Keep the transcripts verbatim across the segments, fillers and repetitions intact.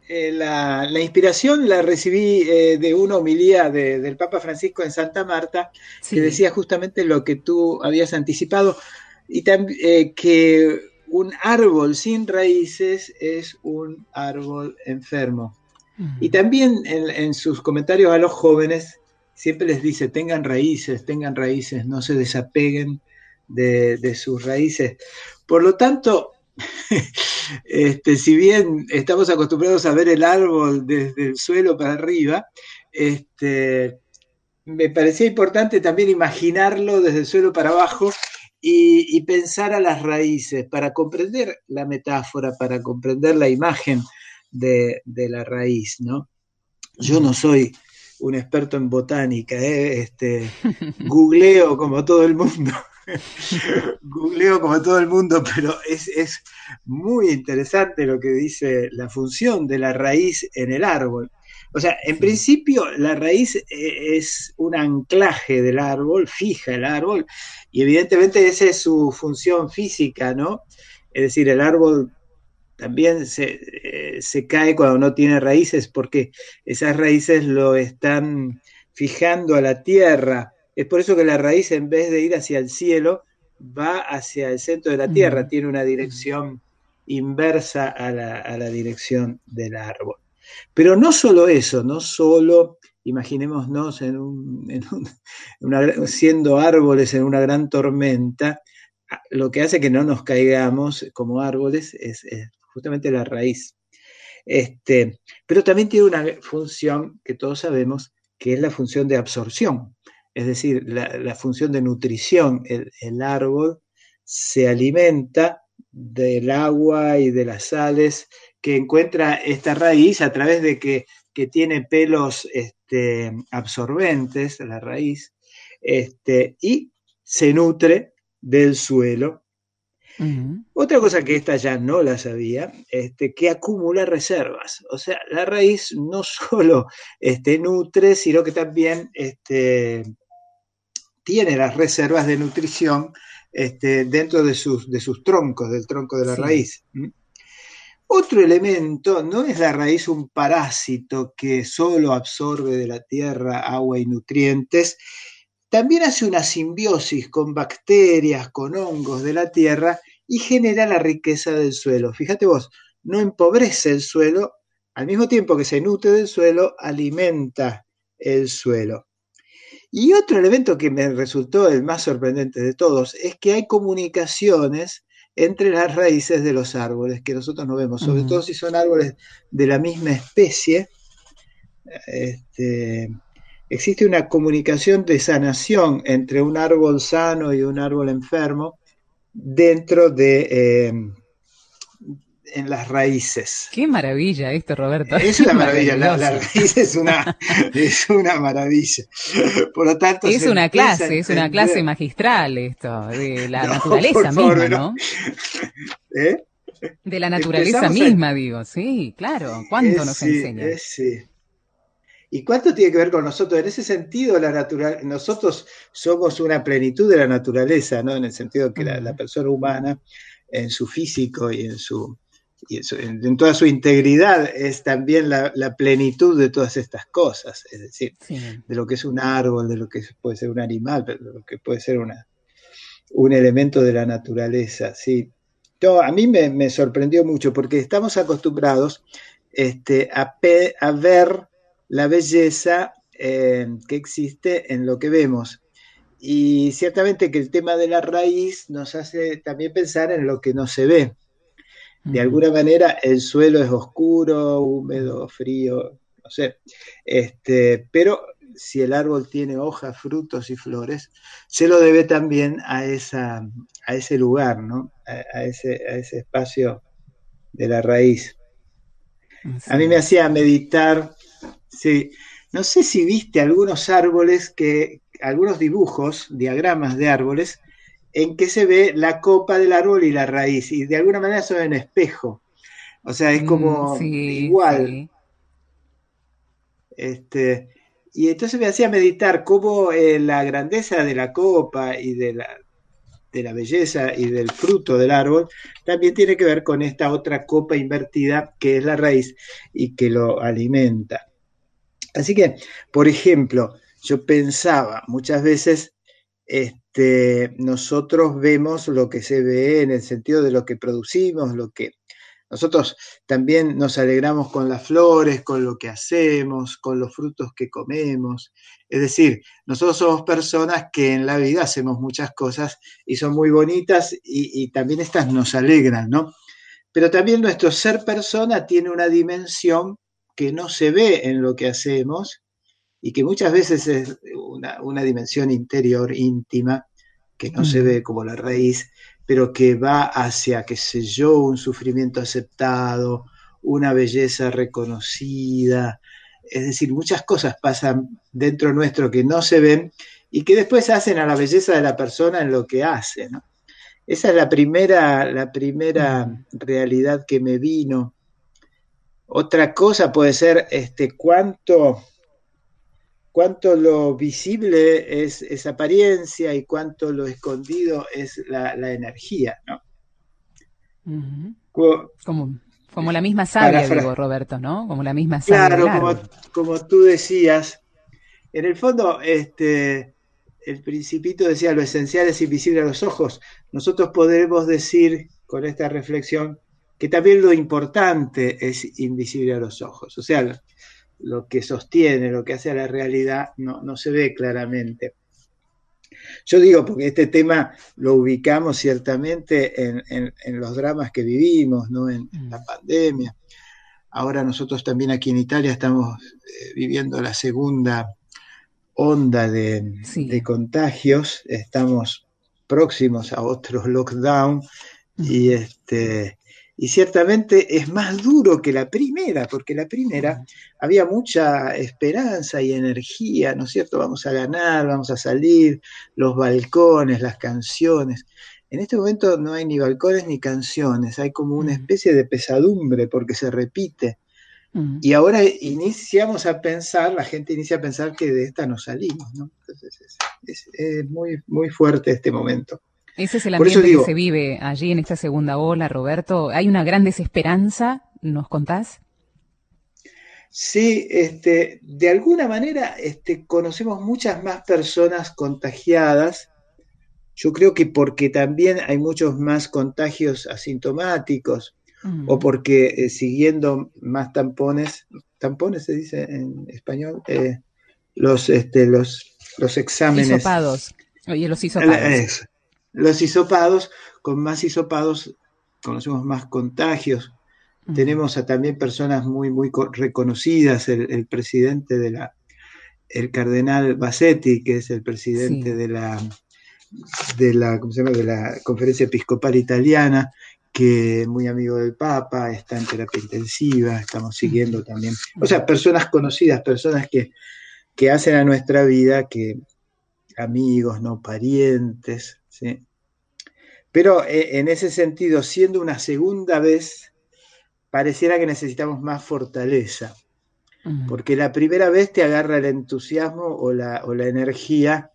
eh, la, la inspiración la recibí eh, de una homilía de, del Papa Francisco en Santa Marta, que Sí. decía justamente lo que tú habías anticipado, y también eh, que un árbol sin raíces es un árbol enfermo. Y Mm. también en, en sus comentarios a los jóvenes siempre les dice, tengan raíces, tengan raíces, no se desapeguen de, de sus raíces. Por lo tanto, este, si bien estamos acostumbrados a ver el árbol desde el suelo para arriba, este, me parecía importante también imaginarlo desde el suelo para abajo y, y pensar a las raíces para comprender la metáfora, para comprender la imagen de, de la raíz, ¿no? Yo no Mm. soy un experto en botánica, ¿eh? Este, googleo como todo el mundo, googleo como todo el mundo, pero es, es muy interesante lo que dice la función de la raíz en el árbol. O sea, en Sí. principio la raíz es un anclaje del árbol, fija el árbol, y evidentemente esa es su función física, ¿no? Es decir, el árbol también se, eh, se cae cuando no tiene raíces porque esas raíces lo están fijando a la tierra. Es por eso que la raíz, en vez de ir hacia el cielo, va hacia el centro de la tierra, Mm. tiene una Mm. dirección inversa a la, a la dirección del árbol. Pero no solo eso, no solo imaginémonos en un, en un, una, siendo árboles en una gran tormenta, lo que hace que no nos caigamos como árboles es, es justamente la raíz. Este, pero también tiene una función que todos sabemos, que es la función de absorción, es decir, la, la función de nutrición. El, el, árbol se alimenta del agua y de las sales que encuentra esta raíz a través de que, que tiene pelos este, absorbentes, la raíz, este, y se nutre del suelo. Mm. Otra cosa que esta ya no la sabía, este, que acumula reservas. O sea, la raíz no solo este, nutre, sino que también este, tiene las reservas de nutrición este, dentro de sus, de sus troncos, del tronco de la Sí. raíz. ¿Mm? Otro elemento, no es la raíz un parásito que solo absorbe de la tierra agua y nutrientes, también hace una simbiosis con bacterias, con hongos de la tierra y genera la riqueza del suelo. Fíjate vos, no empobrece el suelo, al mismo tiempo que se nutre del suelo, alimenta el suelo. Y otro elemento que me resultó el más sorprendente de todos es que hay comunicaciones entre las raíces de los árboles que nosotros no vemos, sobre todo Mm. si son árboles de la misma especie. Este, existe una comunicación de sanación entre un árbol sano y un árbol enfermo dentro de eh, en las raíces. Qué maravilla esto, Roberto. Es una maravilla, la, la Maravilloso. raíz es una, es una maravilla. Por lo tanto, Es se una empieza a clase, es una clase entender. magistral esto, de la No, por naturaleza favor, misma, no. ¿no? ¿Eh? De la naturaleza Empezamos a. misma, digo, sí, claro, ¿cuánto Es, nos sí, enseña? es, sí. ¿Y cuánto tiene que ver con nosotros? En ese sentido, la natural, nosotros somos una plenitud de la naturaleza, ¿no? En el sentido que la, la Mm. persona humana, en su físico y en su, y en, su, en, en toda su integridad, es también la, la, plenitud de todas estas cosas. Es decir, Sí. de lo que es un árbol, de lo que puede ser un animal, pero de lo que puede ser una, un elemento de la naturaleza, sí. No, a mí me, me sorprendió mucho porque estamos acostumbrados este, a, pe, a ver la belleza eh, que existe en lo que vemos. Y ciertamente que el tema de la raíz nos hace también pensar en lo que no se ve. De Mm. alguna manera el suelo es oscuro, húmedo, frío, no sé. Este, pero si el árbol tiene hojas, frutos y flores, se lo debe también a, esa, a ese lugar, ¿no? A, a, ese, a ese espacio de la raíz. A mí me Sí. hacía meditar, sí, no sé si viste algunos árboles que, algunos dibujos, diagramas de árboles, en que se ve la copa del árbol y la raíz, y de alguna manera son en espejo. O sea, es Mm, como sí, igual. sí. Este, y entonces me hacía meditar cómo eh, la grandeza de la copa y de la, de la belleza y del fruto del árbol, también tiene que ver con esta otra copa invertida que es la raíz y que lo alimenta. Así que, por ejemplo, yo pensaba muchas veces, este, nosotros vemos lo que se ve en el sentido de lo que producimos, lo que nosotros también nos alegramos con las flores, con lo que hacemos, con los frutos que comemos. Es decir, nosotros somos personas que en la vida hacemos muchas cosas y son muy bonitas y, y también estas nos alegran, ¿no? Pero también nuestro ser persona tiene una dimensión que no se ve en lo que hacemos y que muchas veces es una, una dimensión interior, íntima, que no se ve como la raíz, pero que va hacia, qué sé yo, un sufrimiento aceptado, una belleza reconocida. Es decir, muchas cosas pasan dentro nuestro que no se ven y que después hacen a la belleza de la persona en lo que hace, ¿no? Esa es la primera, la primera realidad que me vino. Otra cosa puede ser este, cuánto, cuánto lo visible es, es apariencia y cuánto lo escondido es la, la energía, ¿no? Uh-huh. Como, como, como la misma savia, fra- digo, Roberto, ¿no? Como la misma savia claro, del como, árbol. como tú decías, en el fondo, este, el Principito decía, lo esencial es invisible a los ojos. Nosotros podremos decir con esta reflexión que también lo importante es invisible a los ojos. O sea, lo, lo que sostiene, lo que hace a la realidad, no, no se ve claramente. Yo digo, porque este tema lo ubicamos ciertamente en, en, en los dramas que vivimos, ¿no? En, en la pandemia. Ahora nosotros también aquí en Italia estamos eh, viviendo la segunda onda de, Sí. de contagios, estamos próximos a otro lockdown y, este, y ciertamente es más duro que la primera, porque la primera había mucha esperanza y energía, ¿no es cierto? Vamos a ganar, vamos a salir, los balcones, las canciones. En este momento no hay ni balcones ni canciones, hay como una especie de pesadumbre porque se repite. Uh-huh. Y ahora iniciamos a pensar, la gente inicia a pensar que de esta no salimos, ¿no? Entonces es, es, es muy, muy fuerte este momento. Ese es el ambiente digo, que se vive allí en esta segunda ola, Roberto. ¿Hay una gran desesperanza? ¿Nos contás? Sí, este, de alguna manera este, conocemos muchas más personas contagiadas. Yo creo que porque también hay muchos más contagios asintomáticos, uh-huh. o porque eh, siguiendo más tampones, tampones se dice en español, eh, los, este, los, los exámenes. Hisopados. Oye, los hisopados. Eh, los hisopados, con más hisopados conocemos más contagios. Uh-huh. Tenemos a también personas muy, muy reconocidas, el, el presidente de la, el cardenal Bassetti, que es el presidente sí. de la de la, ¿cómo se llama? De la Conferencia Episcopal Italiana, que es muy amigo del Papa, está en terapia intensiva, estamos siguiendo uh-huh. también. O sea, personas conocidas, personas que, que hacen a nuestra vida, que amigos, no parientes, ¿sí? Pero eh, en ese sentido, siendo una segunda vez, pareciera que necesitamos más fortaleza, uh-huh. porque la primera vez te agarra el entusiasmo o la, o la energía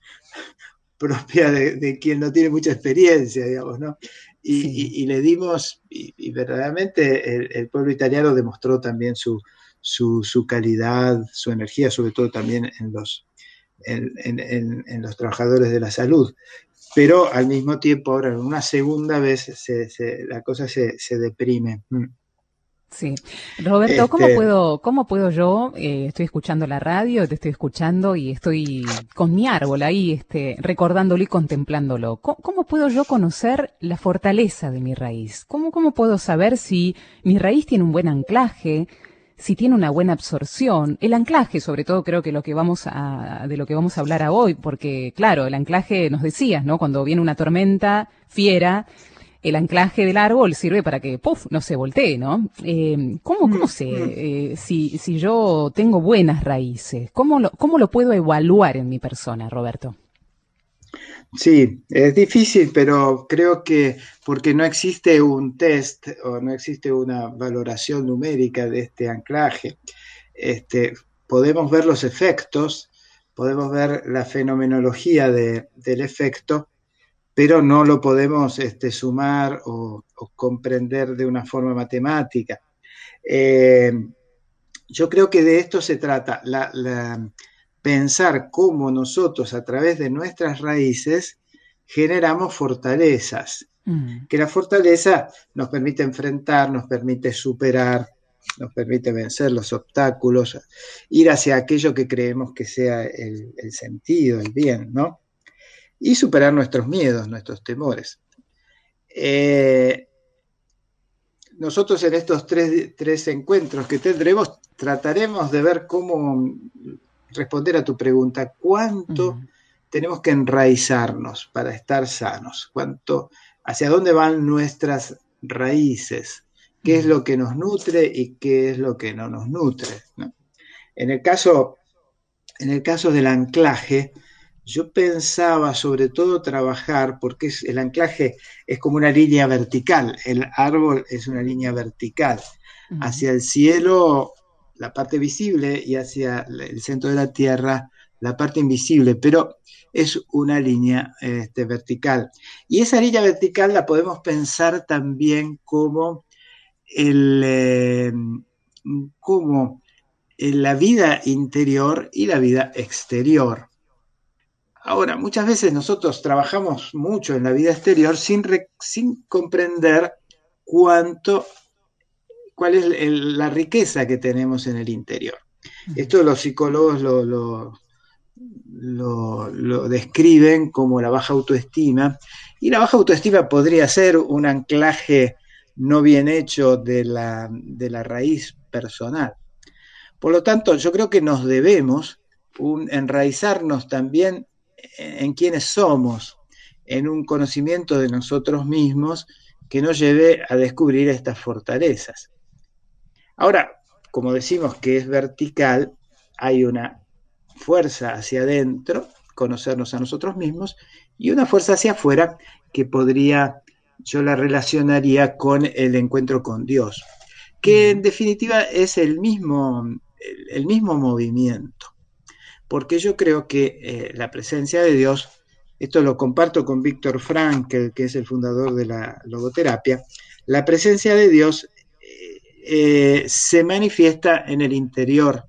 propia de, de quien no tiene mucha experiencia, digamos, ¿no? Y, sí. y, y le dimos, y, y verdaderamente el, el pueblo italiano demostró también su, su, su calidad, su energía, sobre todo también en los, en, en, en, en los trabajadores de la salud. Pero al mismo tiempo, ahora en una segunda vez se, se, la cosa se, se deprime. Mm. Sí. Roberto, este... ¿cómo puedo, cómo puedo yo, eh, estoy escuchando la radio, te estoy escuchando y estoy con mi árbol ahí, este, recordándolo y contemplándolo? ¿Cómo, cómo puedo yo conocer la fortaleza de mi raíz? ¿Cómo, cómo puedo saber si mi raíz tiene un buen anclaje, si tiene una buena absorción? El anclaje, sobre todo, creo que lo que vamos a, de lo que vamos a hablar a hoy, porque, claro, el anclaje, nos decías, ¿no? Cuando viene una tormenta fiera, el anclaje del árbol sirve para que, ¡puf!, no se voltee, ¿no? Eh, ¿Cómo, cómo sé eh, si, si yo tengo buenas raíces? ¿Cómo lo, cómo lo puedo evaluar en mi persona, Roberto? Sí, es difícil, pero creo que porque no existe un test o no existe una valoración numérica de este anclaje, este, podemos ver los efectos, podemos ver la fenomenología de, del efecto, pero no lo podemos este, sumar o, o comprender de una forma matemática. Eh, yo creo que de esto se trata, la, la, pensar cómo nosotros a través de nuestras raíces generamos fortalezas, mm. que la fortaleza nos permite enfrentar, nos permite superar, nos permite vencer los obstáculos, ir hacia aquello que creemos que sea el, el sentido, el bien, ¿no? Y superar nuestros miedos, nuestros temores. Eh, nosotros en estos tres, tres encuentros que tendremos, trataremos de ver cómo responder a tu pregunta, ¿cuánto uh-huh. tenemos que enraizarnos para estar sanos? ¿Cuánto, hacia dónde van nuestras raíces? ¿Qué uh-huh. es lo que nos nutre y qué es lo que no nos nutre, ¿no? En el caso, en el caso del anclaje, yo pensaba sobre todo trabajar, porque es, el anclaje es como una línea vertical, el árbol es una línea vertical, uh-huh. hacia el cielo la parte visible y hacia el centro de la tierra la parte invisible, pero es una línea este, vertical. Y esa línea vertical la podemos pensar también como, el, eh, como la vida interior y la vida exterior. Ahora, muchas veces nosotros trabajamos mucho en la vida exterior sin, re, sin comprender cuánto, cuál es el, la riqueza que tenemos en el interior. Esto los psicólogos lo, lo, lo, lo describen como la baja autoestima, y la baja autoestima podría ser un anclaje no bien hecho de la, de la raíz personal. Por lo tanto, yo creo que nos debemos un, enraizarnos también en quiénes somos, en un conocimiento de nosotros mismos que nos lleve a descubrir estas fortalezas. Ahora, como decimos que es vertical, hay una fuerza hacia adentro, conocernos a nosotros mismos, y una fuerza hacia afuera que podría, yo la relacionaría con el encuentro con Dios, que en definitiva es el mismo, el, el mismo movimiento. Porque yo creo que eh, la presencia de Dios, esto lo comparto con Víctor Frankl, que es el fundador de la logoterapia, la presencia de Dios eh, eh, se manifiesta en el interior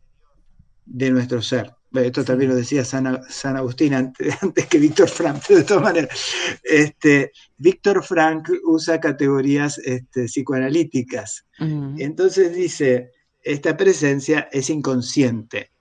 de nuestro ser. Esto también lo decía San, San Agustín antes, antes que Víctor Frankl, pero de todas maneras. Este, Víctor Frankl usa categorías este, psicoanalíticas. Uh-huh. Entonces dice, esta presencia es inconsciente.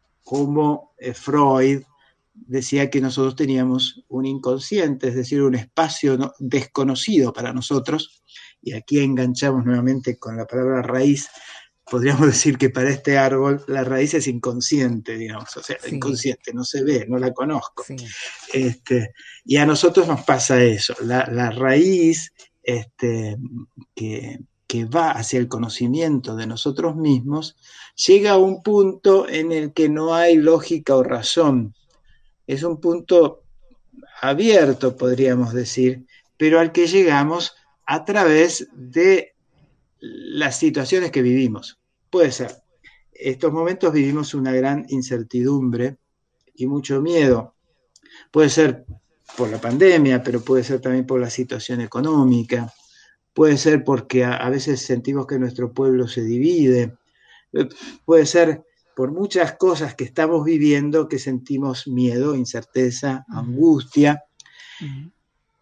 Como eh, Freud decía que nosotros teníamos un inconsciente, es decir, un espacio no, desconocido para nosotros, y aquí enganchamos nuevamente con la palabra raíz. Podríamos decir que para este árbol la raíz es inconsciente, digamos, o sea, sí. inconsciente, no se ve, no la conozco. Sí. Este, y a nosotros nos pasa eso, la, la raíz este, que... que va hacia el conocimiento de nosotros mismos, llega a un punto en el que no hay lógica o razón. Es un punto abierto, podríamos decir, pero al que llegamos a través de las situaciones que vivimos. Puede ser. Estos momentos vivimos una gran incertidumbre y mucho miedo. Puede ser por la pandemia, pero puede ser también por la situación económica. Puede ser porque a, a veces sentimos que nuestro pueblo se divide. Puede ser por muchas cosas que estamos viviendo que sentimos miedo, incerteza, uh-huh. angustia. Uh-huh.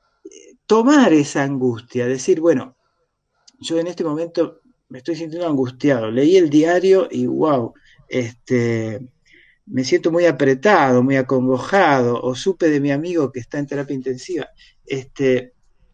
Tomar esa angustia, decir, bueno, yo en este momento me estoy sintiendo angustiado. Leí el diario y wow, este, me siento muy apretado, muy acongojado, o supe de mi amigo que está en terapia intensiva. Este,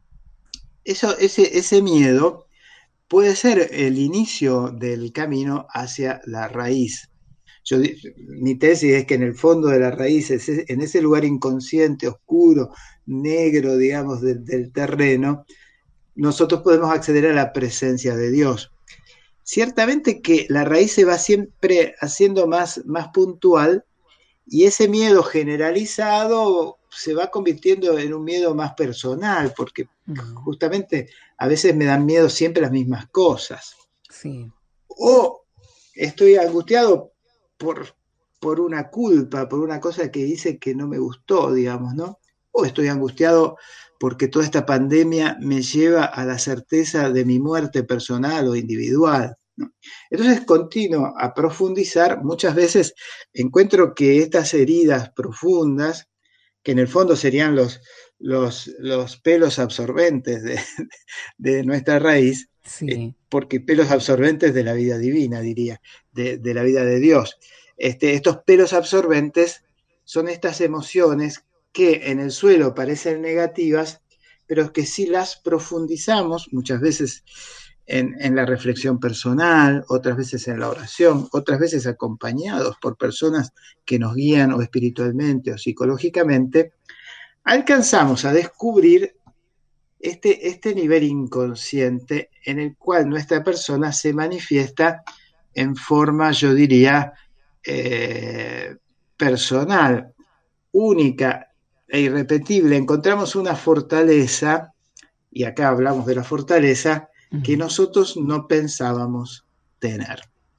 Eso, ese, ese miedo puede ser el inicio del camino hacia la raíz. Yo, mi tesis es que en el fondo de la raíz, en ese lugar inconsciente, oscuro, negro, digamos, de, del terreno, nosotros podemos acceder a la presencia de Dios. Ciertamente que la raíz se va siempre haciendo más, más puntual, y ese miedo generalizado se va convirtiendo en un miedo más personal, porque uh-huh. justamente a veces me dan miedo siempre las mismas cosas. Sí. O estoy angustiado por, por una culpa, por una cosa que hice que no me gustó, digamos, ¿no? o estoy angustiado porque toda esta pandemia me lleva a la certeza de mi muerte personal o individual, ¿no? Entonces continúo a profundizar. Muchas veces encuentro que estas heridas profundas, que en el fondo serían los, los, los pelos absorbentes de, de nuestra raíz, Sí. porque pelos absorbentes de la vida divina, diría, de, de la vida de Dios. Este, estos pelos absorbentes son estas emociones que en el suelo parecen negativas, pero que si las profundizamos, muchas veces en, en la reflexión personal, otras veces en la oración, otras veces acompañados por personas que nos guían o espiritualmente o psicológicamente, alcanzamos a descubrir este, este nivel inconsciente en el cual nuestra persona se manifiesta en forma, yo diría, eh, personal, única e irrepetible. Encontramos una fortaleza, y acá hablamos de la fortaleza, uh-huh, que nosotros no pensábamos tener.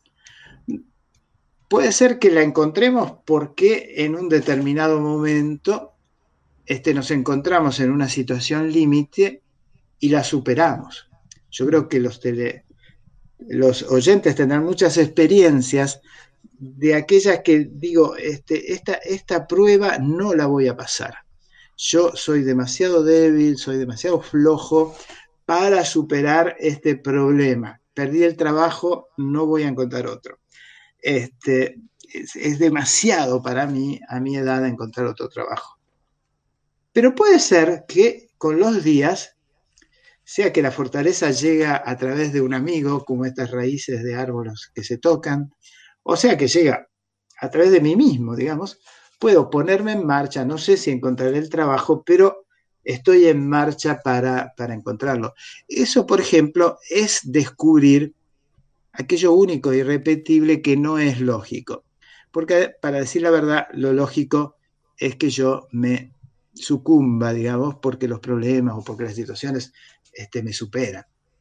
Puede ser que la encontremos porque en un determinado momento este, nos encontramos en una situación límite y la superamos. Yo creo que los, tele, los oyentes tendrán muchas experiencias de aquellas que digo, este, esta, esta prueba no la voy a pasar. Yo soy demasiado débil, soy demasiado flojo para superar este problema. Perdí el trabajo, no voy a encontrar otro. Este, es, es demasiado para mí, a mi edad, encontrar otro trabajo. Pero puede ser que con los días, sea que la fortaleza llega a través de un amigo, como estas raíces de árboles que se tocan, o sea que llega a través de mí mismo, digamos, puedo ponerme en marcha, no sé si encontraré el trabajo, pero estoy en marcha para, para encontrarlo. Eso, por ejemplo, es descubrir aquello único e irrepetible que no es lógico. Porque, para decir la verdad, lo lógico es que yo me sucumba, digamos, porque los problemas o porque las situaciones este, me superan.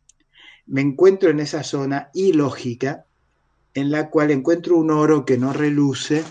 Me encuentro en esa zona ilógica en la cual encuentro un oro que no reluce,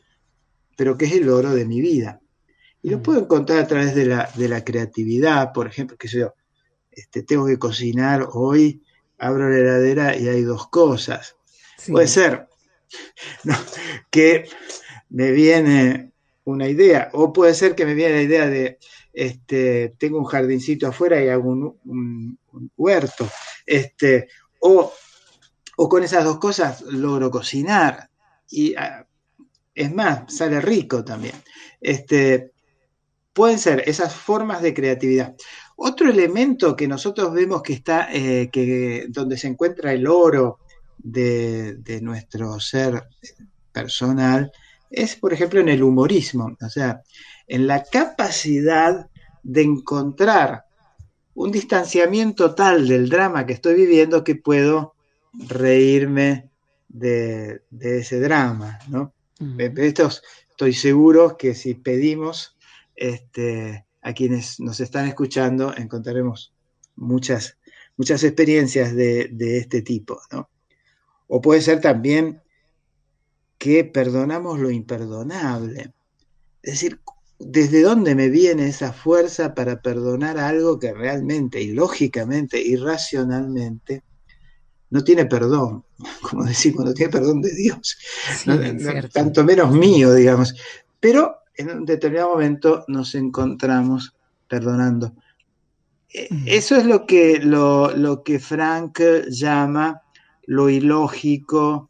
pero que es el oro de mi vida. Y lo puedo encontrar a través de la, de la creatividad, por ejemplo, que yo este, tengo que cocinar hoy, abro la heladera y hay dos cosas. Sí. Puede ser, ¿no?, que me viene una idea, o puede ser que me viene la idea de, este, tengo un jardincito afuera y hago un, un, un huerto, este, o, o con esas dos cosas logro cocinar, y es más, sale rico también. Este, pueden ser esas formas de creatividad. Otro elemento que nosotros vemos que está, eh, que, donde se encuentra el oro de, de nuestro ser personal, es, por ejemplo, en el humorismo, o sea, en la capacidad de encontrar un distanciamiento tal del drama que estoy viviendo que puedo reírme de, de ese drama, ¿no? Uh-huh. Estos, estoy seguro que si pedimos este, a quienes nos están escuchando, encontraremos muchas, muchas experiencias de, de este tipo, ¿no? O puede ser también que perdonamos lo imperdonable. Es decir, ¿desde dónde me viene esa fuerza para perdonar algo que realmente, ilógicamente, irracionalmente, no tiene perdón? Como decimos, no tiene perdón de Dios. Sí, no, no, tanto menos mío, digamos. Pero en un determinado momento nos encontramos perdonando. Mm. Eso es lo que, lo, lo que Frank llama lo ilógico,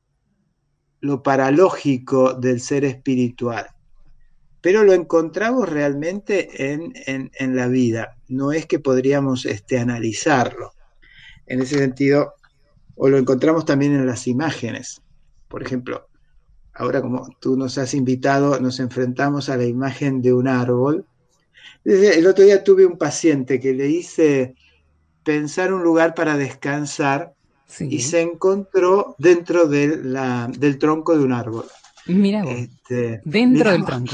lo paralógico del ser espiritual. Pero lo encontramos realmente en, en, en la vida. No es que podríamos este, analizarlo. En ese sentido, o lo encontramos también en las imágenes. Por ejemplo, ahora como tú nos has invitado, nos enfrentamos a la imagen de un árbol. El otro día tuve un paciente que le hice pensar un lugar para descansar, sí, y se encontró dentro de la, del tronco de un árbol. Mira vos, este, dentro digamos, del tronco.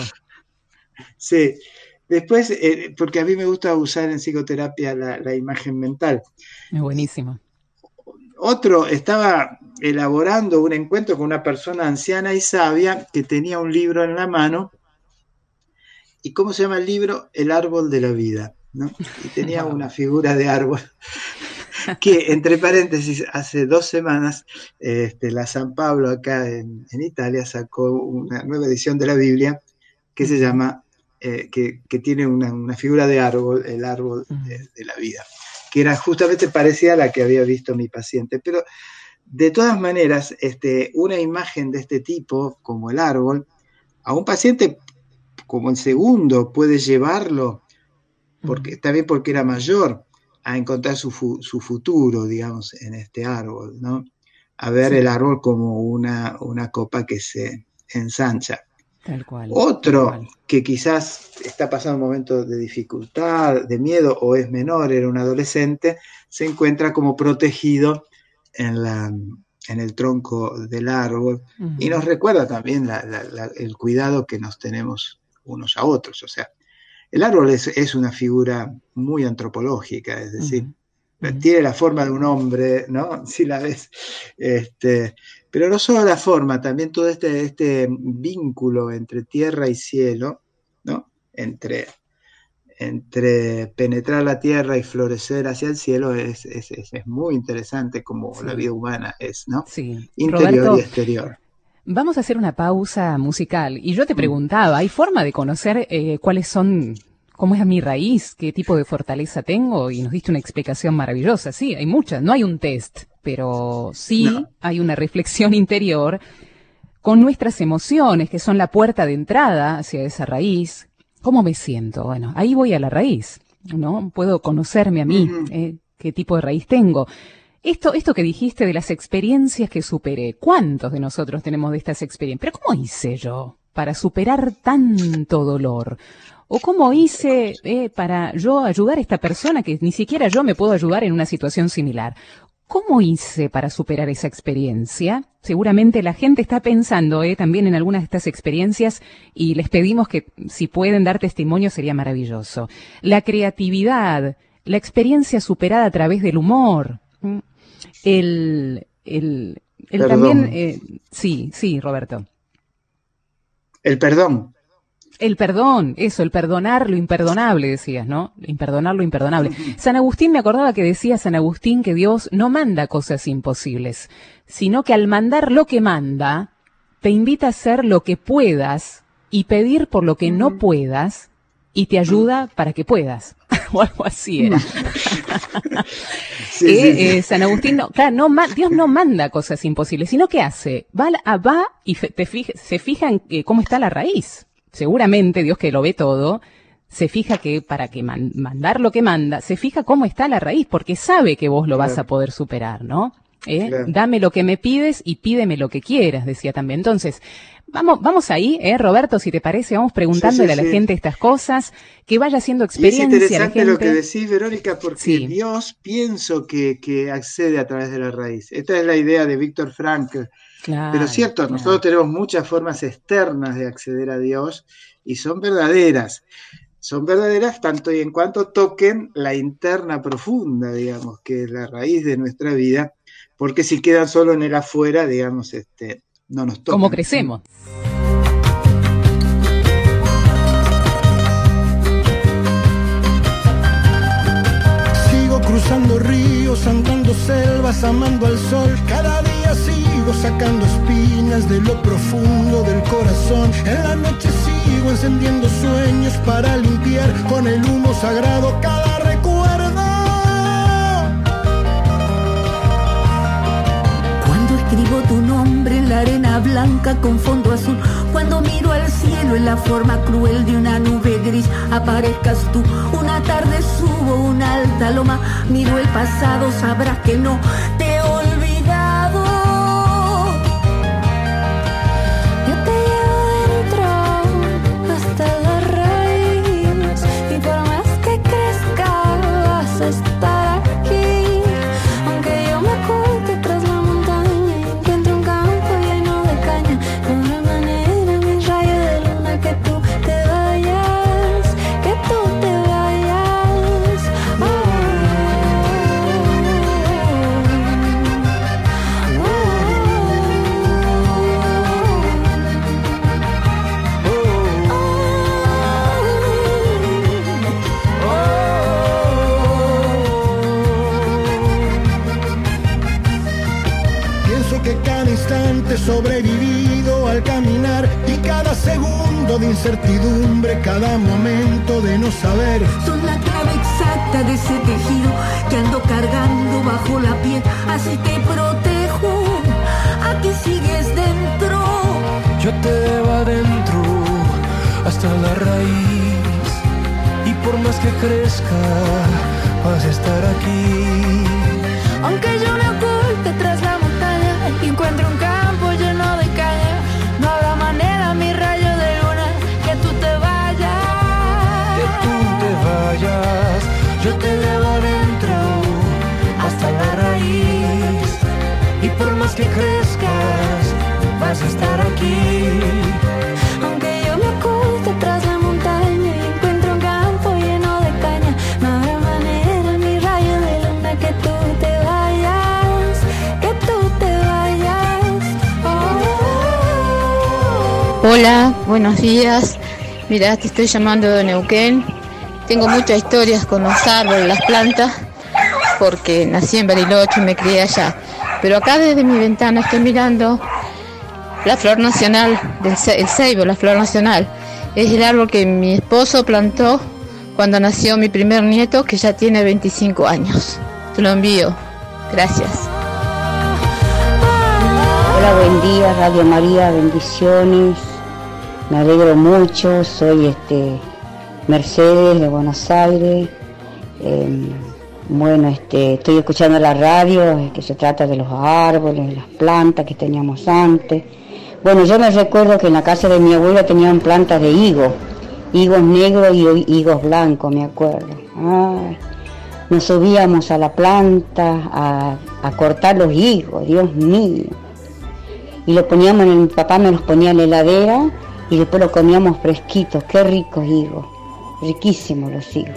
Sí, después, eh, porque a mí me gusta usar en psicoterapia la, la imagen mental. Es buenísimo. Otro estaba elaborando un encuentro con una persona anciana y sabia que tenía un libro en la mano ¿y cómo se llama el libro? El árbol de la vida, ¿no? Y tenía una figura de árbol que, entre paréntesis, hace dos semanas este, la San Pablo acá en, en Italia sacó una nueva edición de la Biblia que se llama, eh, que, que tiene una, una figura de árbol, el árbol de, de la vida, que era justamente parecida a la que había visto mi paciente. Pero de todas maneras, este, una imagen de este tipo, como el árbol, a un paciente como el segundo puede llevarlo, porque, también porque era mayor, a encontrar su, fu su futuro, digamos, en este árbol, ¿no? A ver sí. el árbol como una, una copa que se ensancha. Tal cual. Otro tal cual. que quizás está pasando un momento de dificultad, de miedo, o es menor, era un adolescente, se encuentra como protegido en, la, en el tronco del árbol, uh-huh. y nos recuerda también la, la, la, el cuidado que nos tenemos unos a otros. O sea, el árbol es, es una figura muy antropológica, es decir, uh-huh. tiene la forma de un hombre, ¿no? Si la ves. Este, pero no solo la forma, también todo este, este vínculo entre tierra y cielo, ¿no? Entre, entre penetrar la tierra y florecer hacia el cielo es, es, es, es muy interesante, como sí. la vida humana es, ¿no? Sí. Interior Roberto, y exterior. Vamos a hacer una pausa musical. Y yo te preguntaba, ¿hay forma de conocer eh, cuáles son, cómo es mi raíz, qué tipo de fortaleza tengo? Y nos diste una explicación maravillosa. Sí, hay muchas. No hay un test, pero sí no. hay una reflexión interior con nuestras emociones, que son la puerta de entrada hacia esa raíz. ¿Cómo me siento? Bueno, ahí voy a la raíz, ¿no? Puedo conocerme a mí, uh-huh. eh, qué tipo de raíz tengo. Esto, esto que dijiste de las experiencias que superé, ¿cuántos de nosotros tenemos de estas experiencias? Pero ¿cómo hice yo para superar tanto dolor? ¿O cómo hice eh, para yo ayudar a esta persona que ni siquiera yo me puedo ayudar en una situación similar? ¿Cómo hice para superar esa experiencia? Seguramente la gente está pensando eh, también en algunas de estas experiencias y les pedimos que si pueden dar testimonio sería maravilloso. La creatividad, la experiencia superada a través del humor. El, el, el también, eh, sí, sí, Roberto. El perdón. El perdón, eso, el perdonar lo imperdonable, decías, ¿no? Imperdonar lo imperdonable. San Agustín, me acordaba que decía San Agustín que Dios no manda cosas imposibles, sino que al mandar lo que manda, te invita a hacer lo que puedas y pedir por lo que no puedas y te ayuda para que puedas. O algo así era. Sí, eh, sí, sí. Eh, San Agustín, no, claro, no, Dios no manda cosas imposibles, sino que hace, va, va y te fija, se fija en eh, cómo está la raíz. Seguramente Dios, que lo ve todo, se fija que para que man, mandar lo que manda, se fija cómo está la raíz, porque sabe que vos lo claro. vas a poder superar, ¿no? ¿Eh? Claro. Dame lo que me pides y pídeme lo que quieras, decía también. Entonces, vamos, vamos ahí, ¿eh, Roberto? Si te parece, vamos preguntándole sí, sí, a la sí. gente estas cosas, que vaya haciendo experiencia. Y es interesante a la gente. Lo que decís, Verónica, porque sí. Dios pienso que, que accede a través de la raíz. Esta es la idea de Víctor Frankl. Claro, Pero es cierto, claro. nosotros tenemos muchas formas externas de acceder a Dios y son verdaderas. Son verdaderas tanto y en cuanto toquen la interna profunda, digamos, que es la raíz de nuestra vida, porque si quedan solo en el afuera, digamos, este, no nos tocan. ¿Cómo crecemos? Sigo cruzando ríos, andando selvas, amando al sol. Cada día sigo sacando espinas de lo profundo del corazón. En la noche sigo encendiendo sueños para limpiar con el humo sagrado cada recuerdo. Cuando escribo tu nombre en la arena blanca con fondo azul, cuando miro al cielo en la forma cruel de una nube gris, aparezcas tú. Una tarde subo una alta loma, miro el pasado, sabrás que no te he olvidado. Yo te llevo dentro hasta la raíz, y por más que crezca vas a estar aquí. Aunque yo me oculte tras la montaña y encuentre un campo lleno de caña, no hay manera, mi rayo de luna, que tú te vayas, que tú te vayas. Oh. sobrevivido al caminar y cada segundo de incertidumbre, cada momento de no saber. Son la clave exacta de ese tejido que ando cargando bajo la piel. Así te protejo, aquí sigues dentro. Yo te llevo adentro hasta la raíz, y por más que crezca vas a estar aquí. Aunque yo me oculte tras la montaña y encuentre un campo lleno de caña, no habrá manera, mi rayo de luna, que tú te vayas. Que tú te vayas, yo te llevo adentro hasta la raíz, y por más que crezcas vas a estar aquí. Aunque yo me oculte tras la montaña y encuentre un campo lleno de caña, no habrá manera, mi rayo de luna, que tú te vayas, que tú te vayas. Oh. Hola, buenos días. Mira, te estoy llamando de Neuquén. Tengo muchas historias con los árboles, las plantas, porque nací en Bariloche y me crié allá. Pero acá desde mi ventana estoy mirando la flor nacional, del ce- el ceibo, la flor nacional. Es el árbol que mi esposo plantó cuando nació mi primer nieto, que ya tiene veinticinco años. Te lo envío. Gracias. Hola, buen día, Radio María, bendiciones. Me alegro mucho, soy este Mercedes de Buenos Aires. Eh, bueno, este, estoy escuchando la radio, que se trata de los árboles, de las plantas que teníamos antes. Bueno, yo me recuerdo que en la casa de mi abuela tenían plantas de higo, higos negros y higos blancos, me acuerdo. Ay, nos subíamos a la planta a, a cortar los higos, Dios mío. Y lo poníamos, en, mi papá me los ponía en la heladera y después lo comíamos fresquitos, qué ricos higos, riquísimos los higos.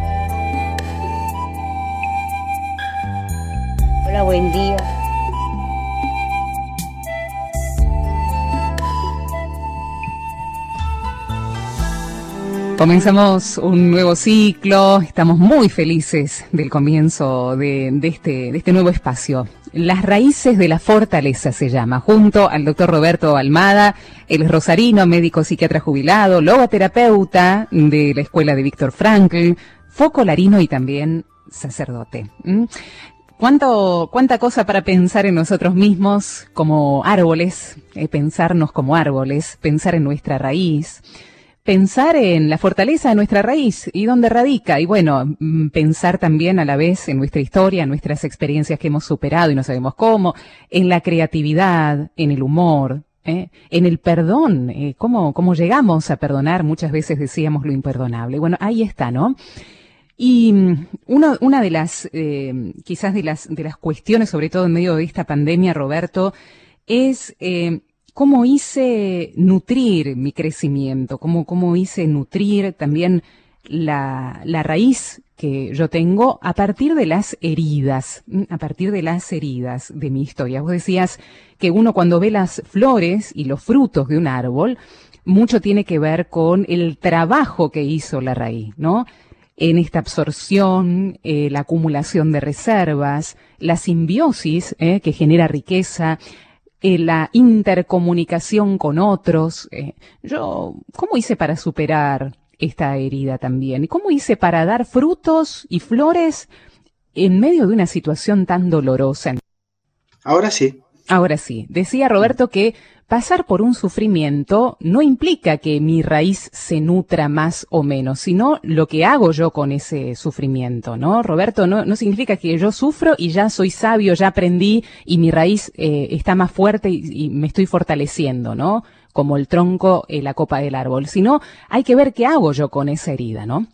Hola, buen día. Comenzamos un nuevo ciclo, estamos muy felices del comienzo de, de, este, de este nuevo espacio. Las raíces de la fortaleza se llama, junto al doctor Roberto Almada, él es rosarino, médico psiquiatra jubilado, logoterapeuta de la escuela de Víctor Frankl, focolarino y también sacerdote. ¿Mm? ¿Cuánto, cuánta cosa para pensar en nosotros mismos como árboles, eh, pensarnos como árboles, pensar en nuestra raíz, pensar en la fortaleza de nuestra raíz y dónde radica, y bueno, pensar también a la vez en nuestra historia, en nuestras experiencias que hemos superado y no sabemos cómo, en la creatividad, en el humor, ¿eh? en el perdón, eh, cómo, cómo llegamos a perdonar, muchas veces decíamos lo imperdonable. Bueno, ahí está, ¿no? Y uno, una de las, eh, quizás de las, de las cuestiones, sobre todo en medio de esta pandemia, Roberto, es eh, cómo hice nutrir mi crecimiento, cómo, cómo hice nutrir también la, la raíz que yo tengo a partir de las heridas, a partir de las heridas de mi historia. Vos decías que uno cuando ve las flores y los frutos de un árbol, mucho tiene que ver con el trabajo que hizo la raíz, ¿no? En esta absorción, eh, la acumulación de reservas, la simbiosis eh, que genera riqueza, eh, la intercomunicación con otros. Eh. Yo, ¿cómo hice para superar esta herida también? ¿Y cómo hice para dar frutos y flores en medio de una situación tan dolorosa? Ahora sí. Ahora sí. Decía Roberto que pasar por un sufrimiento no implica que mi raíz se nutra más o menos, sino lo que hago yo con ese sufrimiento, ¿no? Roberto, no, no significa que yo sufro y ya soy sabio, ya aprendí y mi raíz eh, está más fuerte y, y me estoy fortaleciendo, ¿no? Como el tronco, eh, la copa del árbol, sino hay que ver qué hago yo con esa herida, ¿no?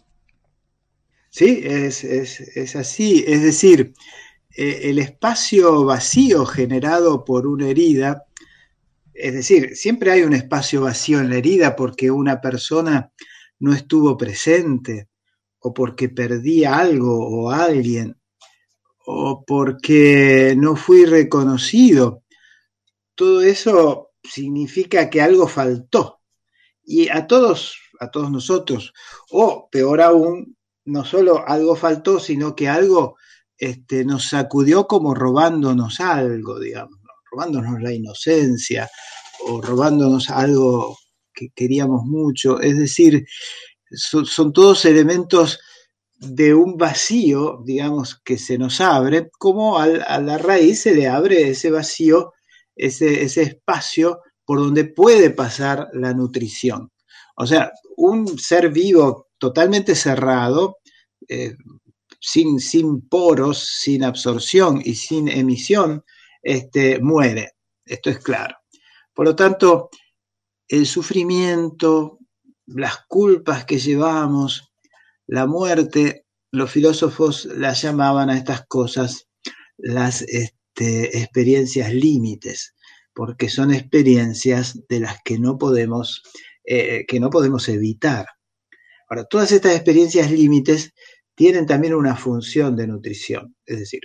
Sí, es, es, es así, es decir, eh, el espacio vacío generado por una herida. Es decir, siempre hay un espacio vacío en la herida porque una persona no estuvo presente, o porque perdí algo o a alguien, o porque no fui reconocido. Todo eso significa que algo faltó. Y a todos, a todos nosotros, o peor aún, no solo algo faltó, sino que algo este, nos sacudió como robándonos algo, digamos. robándonos la inocencia o robándonos algo que queríamos mucho. Es decir, son, son todos elementos de un vacío, digamos, que se nos abre, como al, a la raíz se le abre ese vacío, ese, ese espacio por donde puede pasar la nutrición. O sea, un ser vivo totalmente cerrado, eh, sin, sin poros, sin absorción y sin emisión, este, muere. Esto es claro. Por lo tanto, el sufrimiento, las culpas que llevamos, la muerte, los filósofos las llamaban a estas cosas las este, experiencias límites, porque son experiencias de las que no podemos, eh, que no podemos evitar. Ahora, todas estas experiencias límites tienen también una función de nutrición, es decir,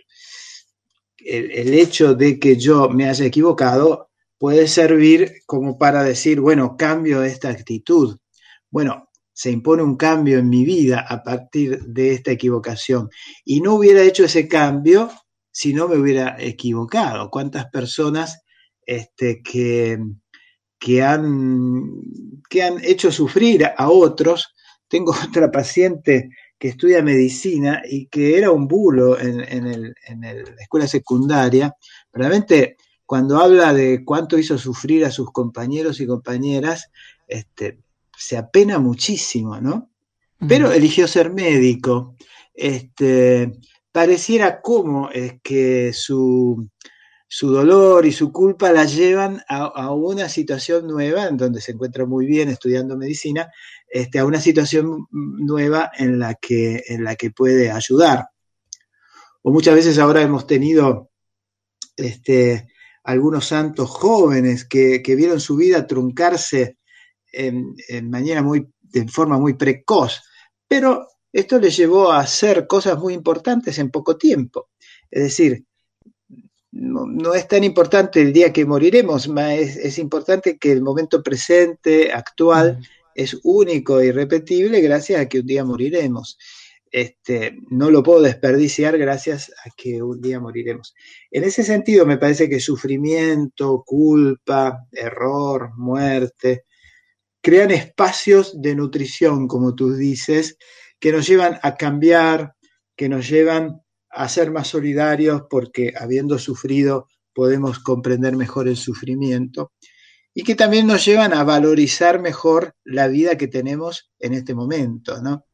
el, el hecho de que yo me haya equivocado puede servir como para decir, bueno, cambio esta actitud. Bueno, se impone un cambio en mi vida a partir de esta equivocación. Y no hubiera hecho ese cambio si no me hubiera equivocado. ¿Cuántas personas este, que, que, han, que han hecho sufrir a otros? Tengo otra paciente que estudia medicina y que era un bulo en, en, el, en el, la escuela secundaria. Realmente, cuando habla de cuánto hizo sufrir a sus compañeros y compañeras, este, se apena muchísimo, ¿no? Pero eligió ser médico. Este, pareciera como es que su, su dolor y su culpa la llevan a, a una situación nueva, en donde se encuentra muy bien estudiando medicina, este, a una situación nueva en la que, en la que puede ayudar. O muchas veces ahora hemos tenido este, algunos santos jóvenes que, que vieron su vida truncarse En, en manera muy, de forma muy precoz, pero esto les llevó a hacer cosas muy importantes en poco tiempo. Es decir, no, no es tan importante el día que moriremos, es, es importante que el momento presente, actual, mm. es único e irrepetible gracias a que un día moriremos. Este, no lo puedo desperdiciar gracias a que un día moriremos. En ese sentido me parece que sufrimiento, culpa, error, muerte, crean espacios de nutrición, como tú dices, que nos llevan a cambiar, que nos llevan a ser más solidarios, porque habiendo sufrido podemos comprender mejor el sufrimiento, y que también nos llevan a valorizar mejor la vida que tenemos en este momento, ¿no?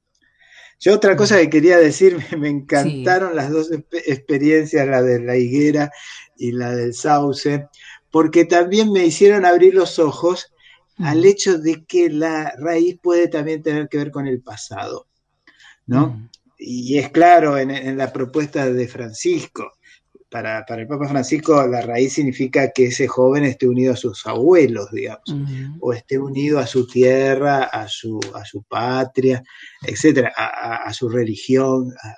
Yo otra cosa que quería decir, me encantaron sí. las dos experiencias, la de la higuera y la del sauce, porque también me hicieron abrir los ojos al hecho de que la raíz puede también tener que ver con el pasado, ¿no? Mm. Y es claro en, en la propuesta de Francisco. Para, para el Papa Francisco, la raíz significa que ese joven esté unido a sus abuelos, digamos, uh-huh. o esté unido a su tierra, a su, a su patria, etcétera, a, a, a su religión. A,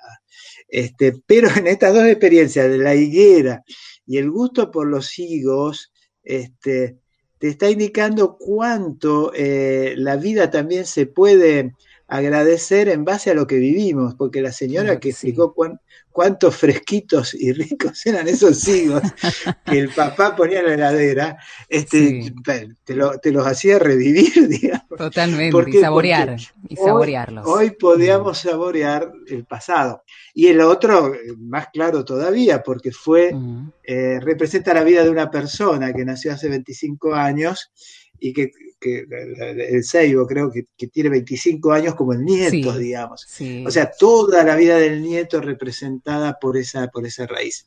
este, pero en estas dos experiencias de la higuera y el gusto por los higos, este, te está indicando cuánto eh, la vida también se puede agradecer en base a lo que vivimos, porque la señora que sí. explicó cuán, cuántos fresquitos y ricos eran esos higos que el papá ponía en la heladera, este, sí. te, lo, te los hacía revivir, digamos. Totalmente, porque, y saborear, y saborearlos. Hoy, hoy podíamos mm. saborear el pasado. Y el otro, más claro todavía, porque fue, mm. eh, representa la vida de una persona que nació hace veinticinco años y que, que el Seibo creo que, que tiene veinticinco años como el nieto, sí, digamos. Sí. O sea, toda la vida del nieto representada por esa, por esa raíz.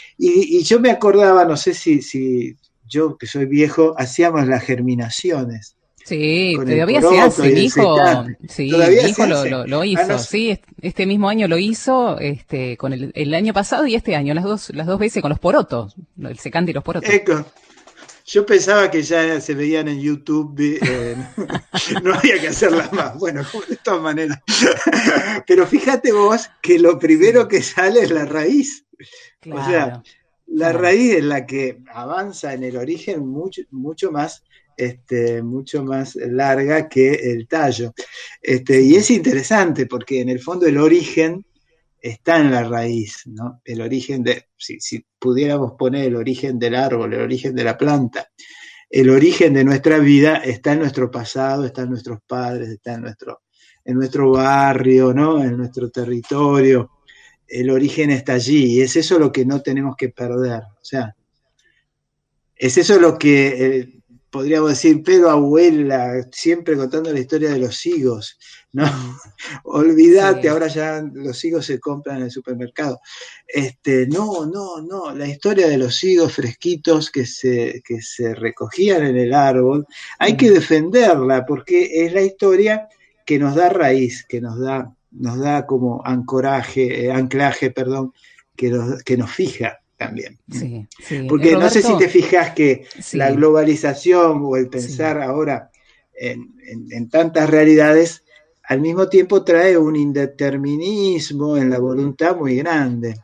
Y, y yo me acordaba, no sé si, si yo, que soy viejo, hacíamos las germinaciones. Sí, todavía se hace, mi hijo, sí, mi hijo lo, lo, lo hizo, ah, no, sí, este mismo año lo hizo, este, con el, el año pasado y este año, las dos, las dos veces con los porotos, el secante y los porotos. Eco. Yo pensaba que ya se veían en YouTube, eh, no había que hacerlas más, bueno, de todas maneras. Pero fíjate vos que lo primero que sale es la raíz. Claro, o sea, la claro. raíz es la que avanza en el origen mucho, mucho más, este, mucho más larga que el tallo. Este, y es interesante porque en el fondo el origen está en la raíz, ¿no? El origen de, si, si pudiéramos poner el origen del árbol, el origen de la planta, el origen de nuestra vida está en nuestro pasado, está en nuestros padres, está en nuestro, en nuestro barrio, ¿no? En nuestro territorio. El origen está allí, y es eso lo que no tenemos que perder. O sea, es eso lo que eh, podríamos decir, pero abuela, siempre contando la historia de los higos, ¿no? Olvídate, sí. Ahora ya los higos se compran en el supermercado. Este, no, no, no, la historia de los higos fresquitos que se, que se recogían en el árbol, hay que defenderla, porque es la historia que nos da raíz, que nos da, nos da como ancoraje, eh, anclaje, perdón, que nos, que nos fija también. Sí, sí. Porque Roberto, no sé si te fijas que sí. La globalización o el pensar sí. ahora en, en, en tantas realidades, al mismo tiempo trae un indeterminismo en la voluntad muy grande.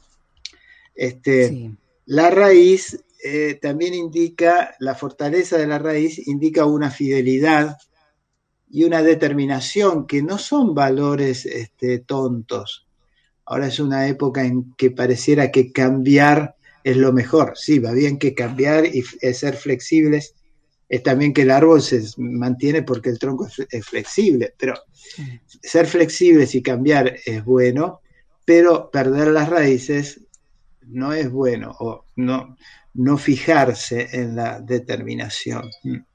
Este, sí. La raíz eh, también indica, la fortaleza de la raíz indica una fidelidad y una determinación que no son valores este, tontos. Ahora es una época en que pareciera que cambiar es lo mejor. Sí, va bien que cambiar y ser flexibles. Es también que el árbol se mantiene porque el tronco es flexible, pero ser flexibles y cambiar es bueno, pero perder las raíces no es bueno, o no, no fijarse en la determinación.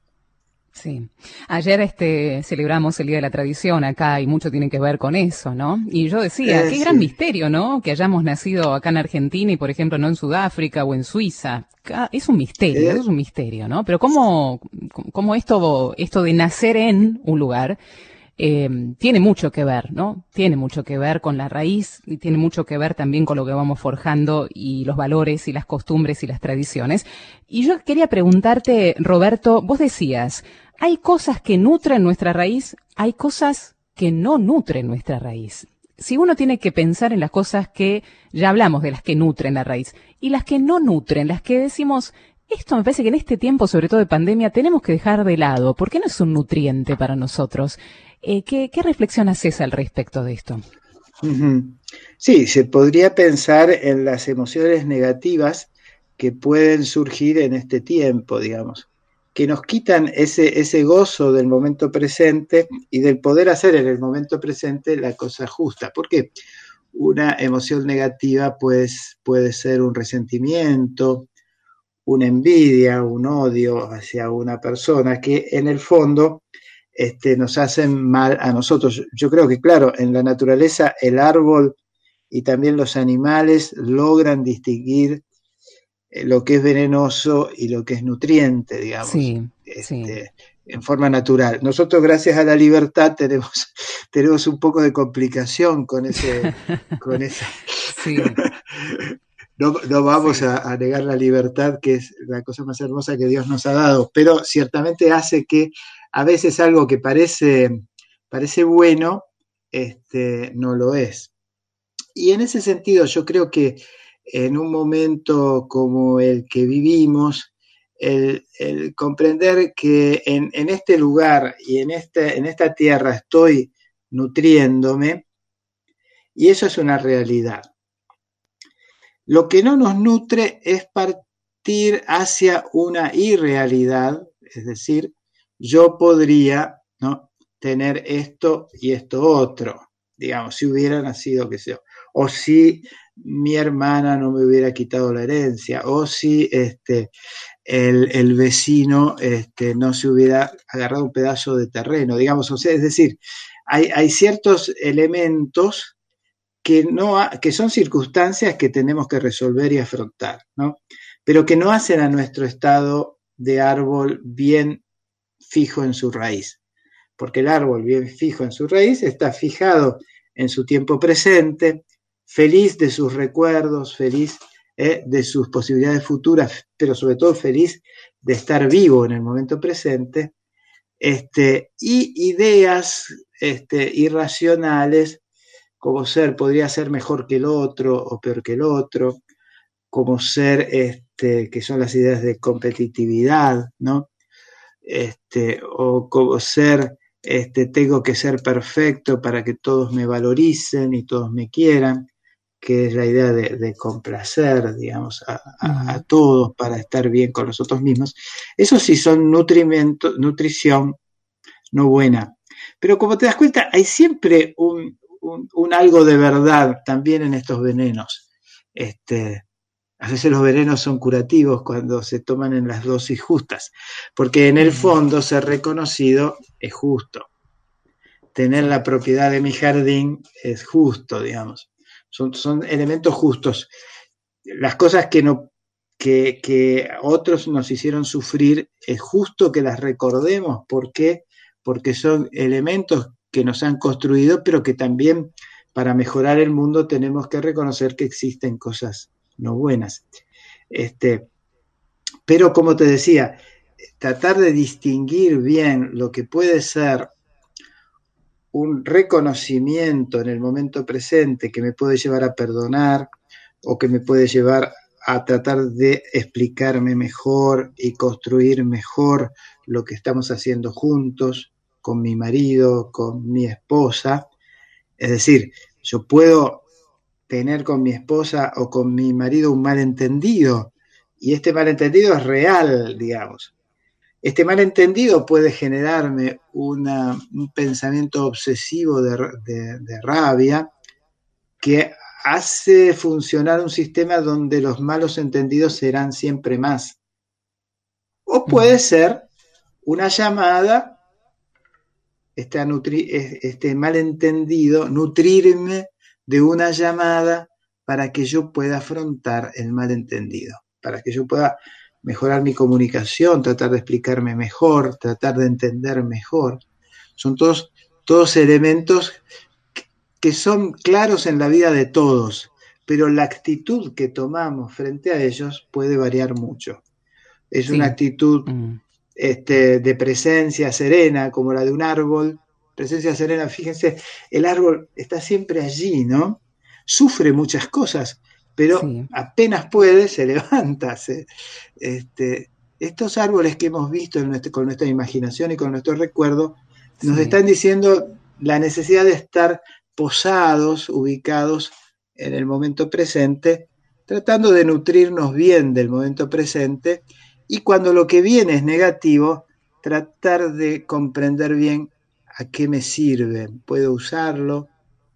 Sí. Ayer este celebramos el Día de la Tradición acá y mucho tiene que ver con eso, ¿no? Y yo decía, eh, qué sí. gran misterio, ¿no? Que hayamos nacido acá en Argentina y, por ejemplo, no en Sudáfrica o en Suiza. Es un misterio, eh. es un misterio, ¿no? Pero cómo, cómo esto, esto de nacer en un lugar eh, tiene mucho que ver, ¿no? Tiene mucho que ver con la raíz y tiene mucho que ver también con lo que vamos forjando y los valores y las costumbres y las tradiciones. Y yo quería preguntarte, Roberto, vos decías, hay cosas que nutren nuestra raíz, hay cosas que no nutren nuestra raíz. Si uno tiene que pensar en las cosas que, ya hablamos de las que nutren la raíz, y las que no nutren, las que decimos, esto me parece que en este tiempo, sobre todo de pandemia, tenemos que dejar de lado, porque no es un nutriente para nosotros. Eh, ¿qué, ¿Qué reflexión haces al respecto de esto? Uh-huh. Sí, se podría pensar en las emociones negativas que pueden surgir en este tiempo, digamos, que nos quitan ese, ese gozo del momento presente y del poder hacer en el momento presente la cosa justa. Porque una emoción negativa pues, puede ser un resentimiento, una envidia, un odio hacia una persona que en el fondo este, nos hacen mal a nosotros. Yo creo que, claro, en la naturaleza el árbol y también los animales logran distinguir lo que es venenoso y lo que es nutriente, digamos, sí, este, sí. en forma natural. Nosotros, gracias a la libertad, tenemos, tenemos un poco de complicación con ese, con esa. Sí. No, no vamos sí. a, a negar la libertad, que es la cosa más hermosa que Dios nos ha dado, pero ciertamente hace que a veces algo que parece, parece bueno, este, no lo es. Y en ese sentido, yo creo que en un momento como el que vivimos, el, el comprender que en, en este lugar y en, este, en esta tierra estoy nutriéndome, y eso es una realidad. Lo que no nos nutre es partir hacia una irrealidad, es decir, yo podría, ¿no?, tener esto y esto otro, digamos, si hubiera nacido, qué sé yo, o si mi hermana no me hubiera quitado la herencia, o si este, el, el vecino este, no se hubiera agarrado un pedazo de terreno, digamos, o sea, es decir, hay, hay ciertos elementos que, no ha, que son circunstancias que tenemos que resolver y afrontar, ¿no? Pero que no hacen a nuestro estado de árbol bien fijo en su raíz, porque el árbol bien fijo en su raíz está fijado en su tiempo presente, feliz de sus recuerdos, feliz eh, de sus posibilidades futuras, pero sobre todo feliz de estar vivo en el momento presente, este, y ideas este, irracionales, como ser, podría ser mejor que el otro o peor que el otro, como ser, este, que son las ideas de competitividad, ¿no? Este, o como ser, este, tengo que ser perfecto para que todos me valoricen y todos me quieran. que es la idea de, de complacer, digamos, a, a, a todos para estar bien con nosotros mismos, eso sí son nutrimento, nutrición no buena. Pero como te das cuenta, hay siempre un, un, un algo de verdad también en estos venenos. Este, a veces los venenos son curativos cuando se toman en las dosis justas, porque en el fondo ser reconocido es justo. Tener la propiedad de mi jardín es justo, digamos. Son, son elementos justos. Las cosas que, no, que, que otros nos hicieron sufrir, es justo que las recordemos. ¿Por qué? Porque son elementos que nos han construido, pero que también para mejorar el mundo tenemos que reconocer que existen cosas no buenas. Este, pero como te decía, tratar de distinguir bien lo que puede ser un reconocimiento en el momento presente que me puede llevar a perdonar o que me puede llevar a tratar de explicarme mejor y construir mejor lo que estamos haciendo juntos, con mi marido, con mi esposa. Es decir, yo puedo tener con mi esposa o con mi marido un malentendido, y este malentendido es real, digamos. Este malentendido puede generarme una, un pensamiento obsesivo de, de, de rabia que hace funcionar un sistema donde los malos entendidos serán siempre más. O puede ser una llamada, este, nutri, este malentendido, nutrirme de una llamada para que yo pueda afrontar el malentendido, para que yo pueda mejorar mi comunicación, tratar de explicarme mejor, tratar de entender mejor. Son todos, todos elementos que son claros en la vida de todos, pero la actitud que tomamos frente a ellos puede variar mucho. Es sí. una actitud mm. este, de presencia serena, como la de un árbol. Presencia serena, fíjense, el árbol está siempre allí, ¿no? Sufre muchas cosas, pero sí. apenas puede, se levanta. Se, este, estos árboles que hemos visto en nuestro, con nuestra imaginación y con nuestro recuerdo, nos sí. están diciendo la necesidad de estar posados, ubicados en el momento presente, tratando de nutrirnos bien del momento presente, y cuando lo que viene es negativo, tratar de comprender bien a qué me sirve, puedo usarlo.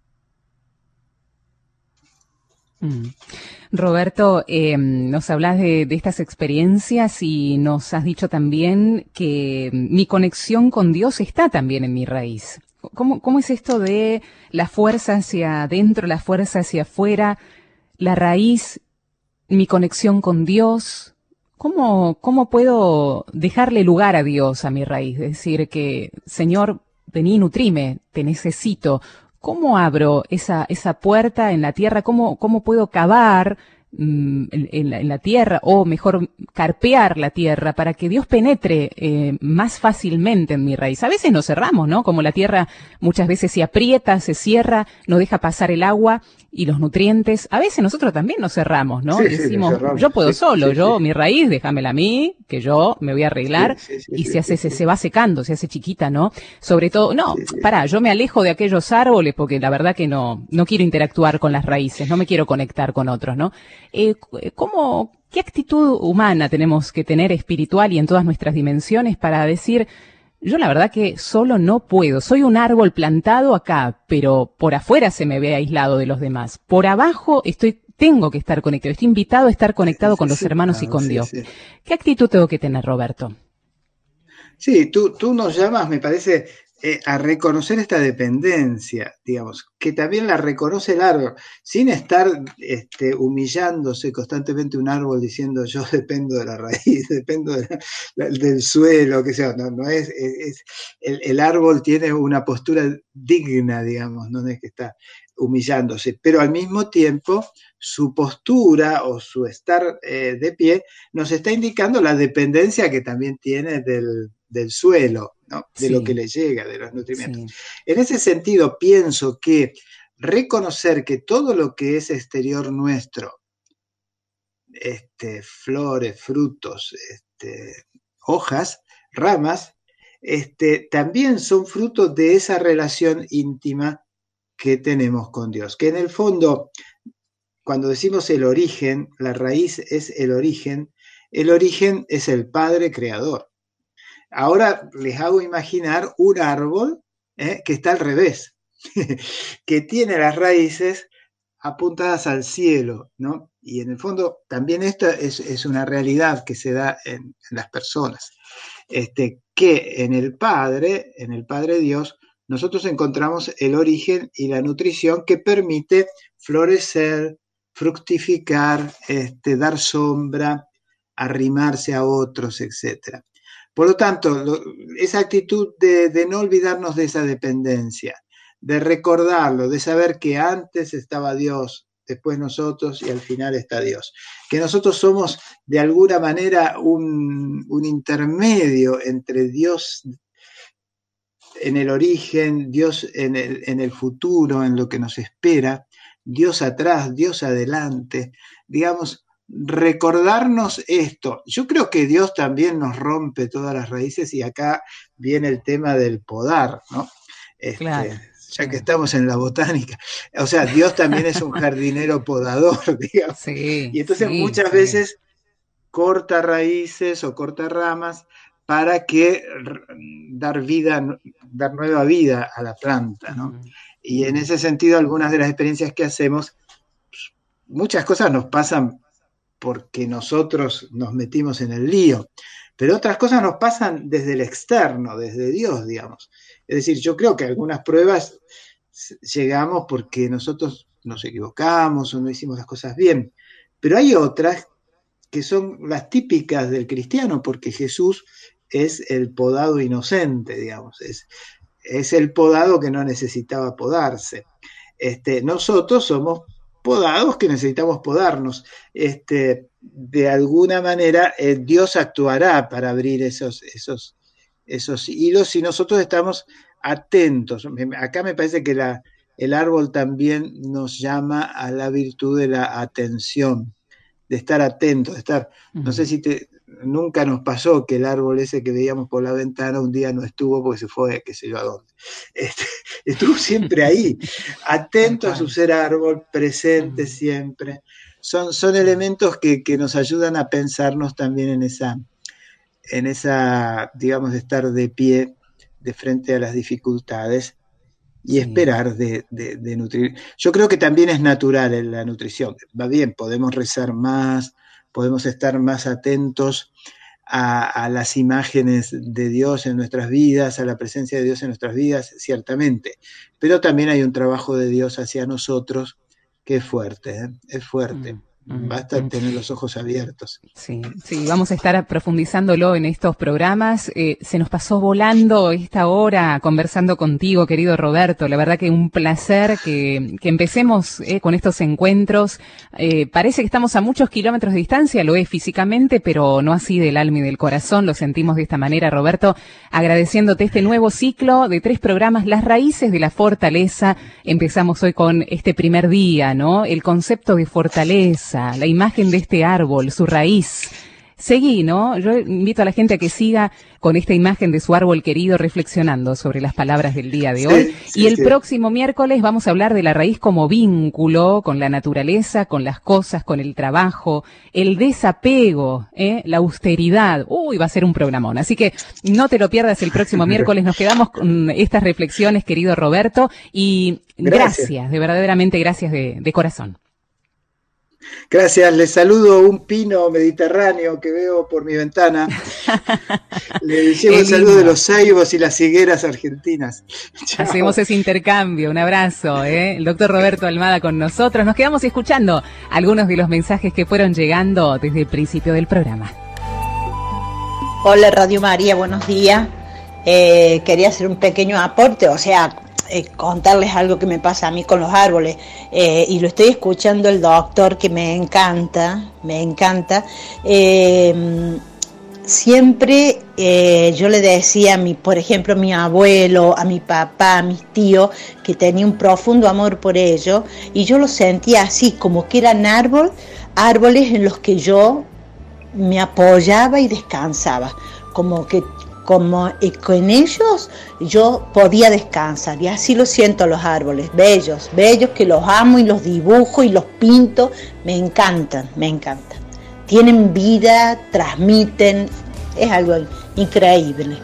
Mm. Roberto, eh, nos hablas de, de estas experiencias y nos has dicho también que mi conexión con Dios está también en mi raíz. ¿Cómo, cómo es esto de la fuerza hacia adentro, la fuerza hacia afuera, la raíz, mi conexión con Dios? ¿Cómo, cómo puedo dejarle lugar a Dios a mi raíz? Es decir, que, Señor, vení, nutrime, te necesito. ¿Cómo abro esa, esa puerta en la tierra? ¿Cómo, cómo puedo cavar mm, en, en, la, en la tierra, o mejor, carpear la tierra para que Dios penetre eh, más fácilmente en mi raíz? A veces nos cerramos, ¿no? Como la tierra muchas veces se aprieta, se cierra, no deja pasar el agua y los nutrientes. A veces nosotros también nos cerramos, ¿no? Sí, decimos, sí, yo puedo sí, solo, sí, yo, sí. mi raíz, déjamela a mí, que yo me voy a arreglar, sí, sí, sí, y sí, se hace, sí, sí. Se, se va secando, se hace chiquita, ¿no? Sobre todo, no, sí, sí. pará, yo me alejo de aquellos árboles porque la verdad que no, no quiero interactuar con las raíces, no me quiero conectar con otros, ¿no? Eh, ¿cómo, qué actitud humana tenemos que tener espiritual y en todas nuestras dimensiones para decir, yo la verdad que solo no puedo, soy un árbol plantado acá, pero por afuera se me ve aislado de los demás, por abajo estoy, tengo que estar conectado, estoy invitado a estar conectado sí, con sí, los hermanos sí, y con sí, Dios. Sí. ¿Qué actitud tengo que tener, Roberto? Sí, tú, tú nos llamas, me parece, eh, a reconocer esta dependencia, digamos, que también la reconoce el árbol, sin estar este, humillándose constantemente un árbol diciendo yo dependo de la raíz, dependo de la, del suelo, que sea, no, no es, es, es el, el árbol tiene una postura digna, digamos, no es que está humillándose, pero al mismo tiempo su postura o su estar eh, de pie nos está indicando la dependencia que también tiene del, del suelo, ¿no? De sí. lo que le llega, de los nutrimentos. Sí. En ese sentido, pienso que reconocer que todo lo que es exterior nuestro, este, flores, frutos, este, hojas, ramas, este, también son frutos de esa relación íntima que tenemos con Dios, que en el fondo cuando decimos el origen, la raíz es el origen, el origen es el Padre Creador. Ahora les hago imaginar un árbol ¿eh? que está al revés, que tiene las raíces apuntadas al cielo, ¿no? Y en el fondo también esta es, es una realidad que se da en, en las personas, este, que en el Padre, en el Padre Dios, nosotros encontramos el origen y la nutrición que permite florecer, fructificar, este, dar sombra, arrimarse a otros, etcétera. Por lo tanto, lo, esa actitud de, de no olvidarnos de esa dependencia, de recordarlo, de saber que antes estaba Dios, después nosotros y al final está Dios. Que nosotros somos de alguna manera un, un intermedio entre Dios en el origen, Dios en el, en el futuro, en lo que nos espera, Dios atrás, Dios adelante, digamos, recordarnos esto. Yo creo que Dios también nos rompe todas las raíces y acá viene el tema del podar, ¿no? Este, claro. Ya que estamos en la botánica, o sea, Dios también es un jardinero podador, digamos. Sí, y entonces sí, muchas sí. veces corta raíces o corta ramas para que dar vida, dar nueva vida a la planta, ¿no? Uh-huh. Y en ese sentido, algunas de las experiencias que hacemos, muchas cosas nos pasan porque nosotros nos metimos en el lío, pero otras cosas nos pasan desde el externo, desde Dios, digamos. Es decir, yo creo que algunas pruebas llegamos porque nosotros nos equivocamos o no hicimos las cosas bien, pero hay otras que son las típicas del cristiano, porque Jesús es el podado inocente, digamos, es, es el podado que no necesitaba podarse. Este, nosotros somos podados que necesitamos podarnos. Este, de alguna manera, eh, Dios actuará para abrir esos, esos, esos hilos si nosotros estamos atentos. Acá me parece que la, el árbol también nos llama a la virtud de la atención, de estar atentos, de estar, uh-huh. no sé si te, nunca nos pasó que el árbol ese que veíamos por la ventana un día no estuvo porque se fue, qué sé yo a dónde. Este, estuvo siempre ahí, atento a su ser árbol, presente uh-huh. siempre. Son, son elementos que, que nos ayudan a pensarnos también en esa, en esa, digamos, de estar de pie de frente a las dificultades y sí. esperar de, de, de nutrir. Yo creo que también es natural en la nutrición. Va bien, podemos rezar más, podemos estar más atentos a, a las imágenes de Dios en nuestras vidas, a la presencia de Dios en nuestras vidas, ciertamente. Pero también hay un trabajo de Dios hacia nosotros que es fuerte, ¿eh? Es fuerte. Mm. Basta tener los ojos abiertos. Sí, sí, vamos a estar profundizándolo en estos programas. Eh, se nos pasó volando esta hora conversando contigo, querido Roberto. La verdad que un placer que, que empecemos eh, con estos encuentros. Eh, parece que estamos a muchos kilómetros de distancia, lo es físicamente, pero no así del alma y del corazón. Lo sentimos de esta manera, Roberto, agradeciéndote este nuevo ciclo de tres programas, Las Raíces de la Fortaleza. Empezamos hoy con este primer día, ¿no? El concepto de fortaleza, la imagen de este árbol, su raíz. Seguí, ¿no? Yo invito a la gente a que siga con esta imagen de su árbol querido, reflexionando sobre las palabras del día de hoy. Sí, sí, y el sí. próximo miércoles vamos a hablar de la raíz como vínculo con la naturaleza, con las cosas, con el trabajo, el desapego, ¿eh? La austeridad. Uy, va a ser un programón. Así que no te lo pierdas el próximo miércoles. Nos quedamos con estas reflexiones, querido Roberto, y gracias, gracias de verdaderamente gracias de, de corazón. Gracias, les saludo un pino mediterráneo que veo por mi ventana. Le llevo el saludo de los ceibos y las higueras argentinas. Chao. Hacemos ese intercambio, un abrazo, ¿eh? El doctor Roberto Almada con nosotros. Nos quedamos escuchando algunos de los mensajes que fueron llegando desde el principio del programa. Hola Radio María, buenos días. Eh, quería hacer un pequeño aporte, o sea, Eh, contarles algo que me pasa a mí con los árboles, eh, y lo estoy escuchando el doctor, que me encanta, me encanta. Eh, siempre eh, yo le decía a mi, por ejemplo, a mi abuelo, a mi papá, a mis tíos, que tenía un profundo amor por ellos, y yo lo sentía así, como que eran árbol, árboles en los que yo me apoyaba y descansaba, como que como y con ellos yo podía descansar, y así lo siento los árboles, bellos, bellos, que los amo y los dibujo y los pinto, me encantan, me encantan. Tienen vida, transmiten, es algo increíble.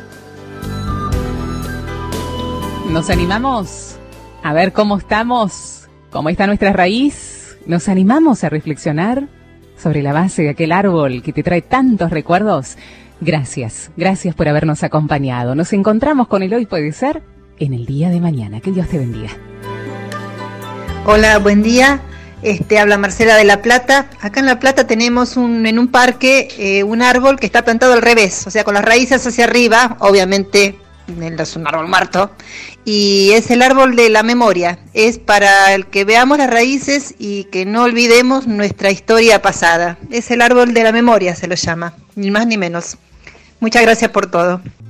¿Nos animamos a ver cómo estamos? ¿Cómo está nuestra raíz? ¿Nos animamos a reflexionar sobre la base de aquel árbol que te trae tantos recuerdos? Gracias, gracias por habernos acompañado. Nos encontramos con el Hoy Puede Ser en el día de mañana. Que Dios te bendiga. Hola, buen día. Este, habla Marcela de La Plata. Acá en La Plata tenemos un, en un parque eh, un árbol que está plantado al revés, o sea, con las raíces hacia arriba, obviamente es un árbol muerto, y es el árbol de la memoria. Es para el que veamos las raíces y que no olvidemos nuestra historia pasada. Es el árbol de la memoria, se lo llama, ni más ni menos. Muchas gracias por todo.